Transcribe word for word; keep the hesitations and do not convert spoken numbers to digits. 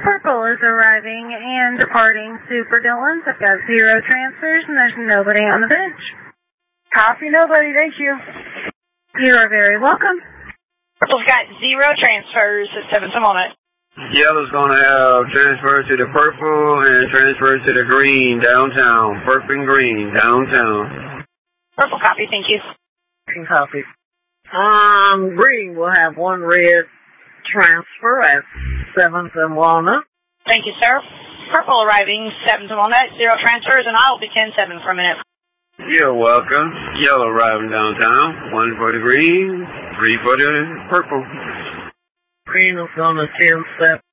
Purple is arriving and departing Super Dillons. I've got zero transfers and there's nobody on the bench. Copy, nobody, thank you. You are very welcome. Purple's got zero transfers at seven to one. Yellow's going to have transfers to the purple and transfers to the green downtown. Purple and green downtown. Purple copy, thank you. Green copy. Um, green will have one red transfer at seventh and Walnut. Thank you, sir. Purple arriving seventh and Walnut, zero transfers, and I'll be ten seven for a minute. You're welcome. Yellow arriving downtown. One for the green, three for the purple. Green is on the ten seven.